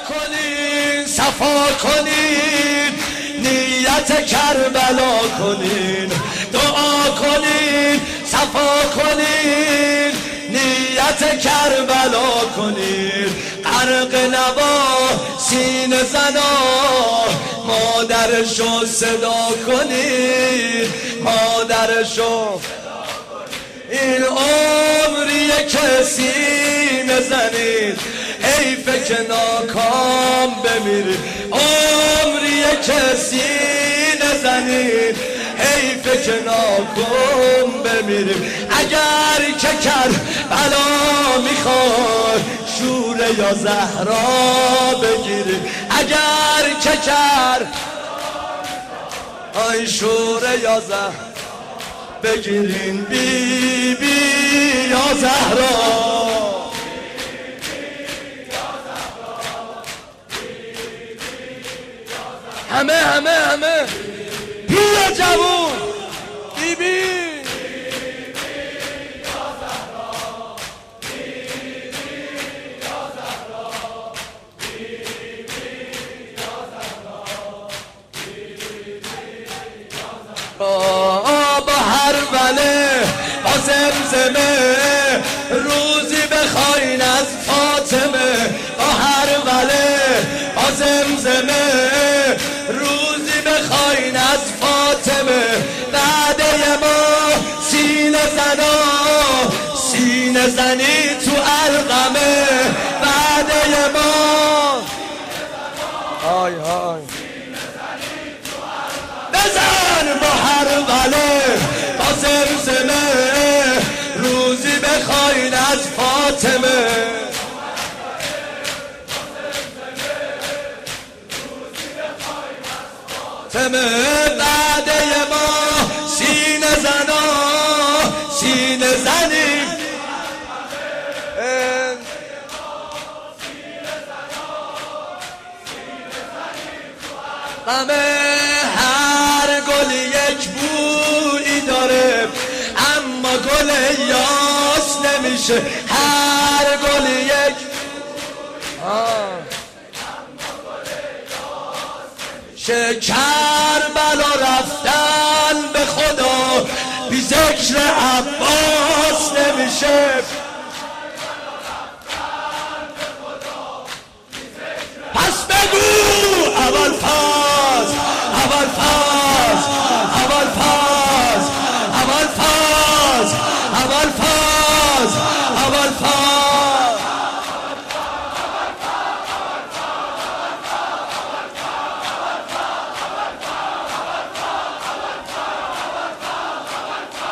کنین صفا کنین نیت کربلا کنین دعا کنین صفا کنین نیت کربلا کنین غرق نوا سینه زنا مادرشو صدا کنین مادرشو این عمریه که سینه زنید حیفه که ناکام بمیرید عمریه که سینه زنید حیفه که ناکام بمیرید اگر که کربلا میخواد شوره یا زهرا بگیرید اگر که آی شوره یا زهرا بگیرین بی بی یا زهرا همه بیا جوون بی بی با هر وله با زمزمه روزی بخواین از فاطمه با هر وله با زمزمه روزی بخواین از فاطمه بعده ما سینه زنی تو القمه بعده ما آی بزن با هر وله با زمزمه روزی بخواین از فاطمه بعده ما سینه زنی هر گل یک بویی داره اما گل یاس نمیشه هر گل یک کربلا رفتن به خدا بی ذکر عباس نمیشه پس بگو اول فاز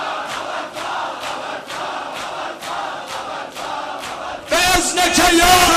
بزنک یا